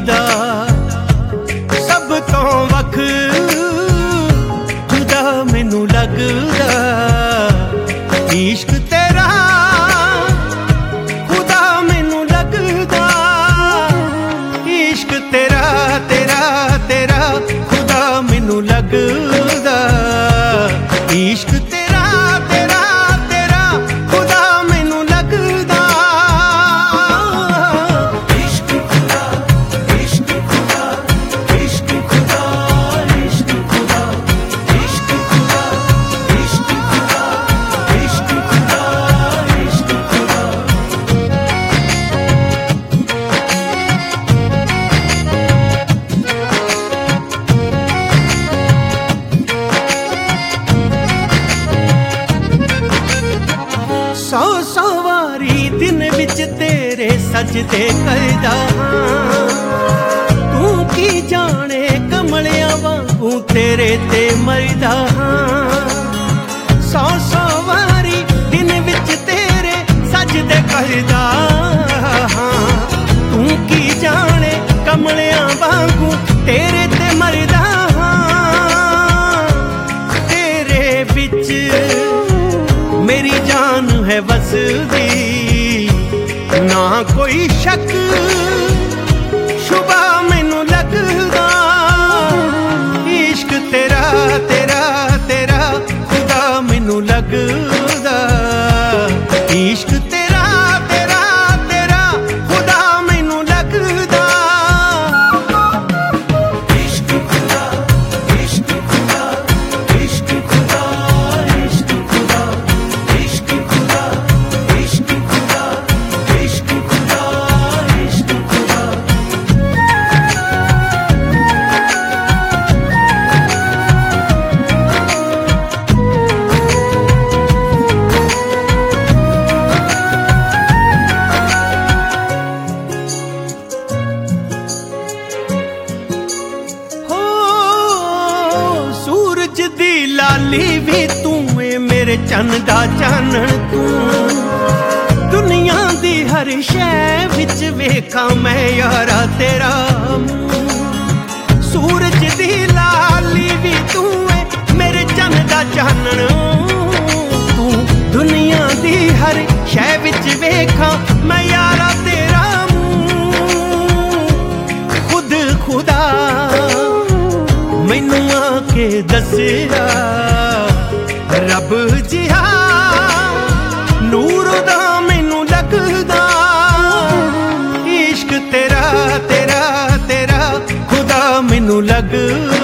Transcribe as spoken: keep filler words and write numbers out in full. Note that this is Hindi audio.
खुदा सब तो वख खुदा मैनू लगदा इश्क तेरा खुदा मैनू लगदा इश्क तेरा तेरा तेरा खुदा मैनू लगदा इश्क तेरा तेरा तेरा खुदा मैनू लगदा इश्क खुदा इश्क खुदा इश्क खुदा इश्क खुदा इश्क खुदा इश्क खुदा इश्क खुदा इश्क खुदा। सौ सौ वारी दिन विच तेरे सजदे करदा तू की जाने कमलियां वांगू तेरे ते मरदा सौ सौ वारी दिन विच तेरे सजदे करदा तू की जाने कमलियां वांगू तेरे ते मरदा तेरे विच मेरी जान है वसदी ना कोई शक शुबा मैनू लगदा इश्क तेरा तेरा तेरा खुदा मैनू लगदा इश्क तेरा तेरा तेरा खुदा मैनू लगदा इश्क खुदा इश्क खुदा इश्क खुदा इश्क खुदा इश्क खुदा इश्क खुदा इश्क खुदा इश्क खुदा। हो सूरज दी लाली भी तू है मेरे चन्न दा चानण तू दुनिया दी हर शै विच वेखा मैं यारा तेरा सूरज दी लाली भी तू है मेरे चन्न दा चानण तू दुनिया दी हर शै विच वेखा मैं यारा तेरा खुद खुदा मैनू आके दसिया रब जिहा नूर दा मैनू लगदा इश्क तेरा तेरा तेरा खुदा मैनू लगदा।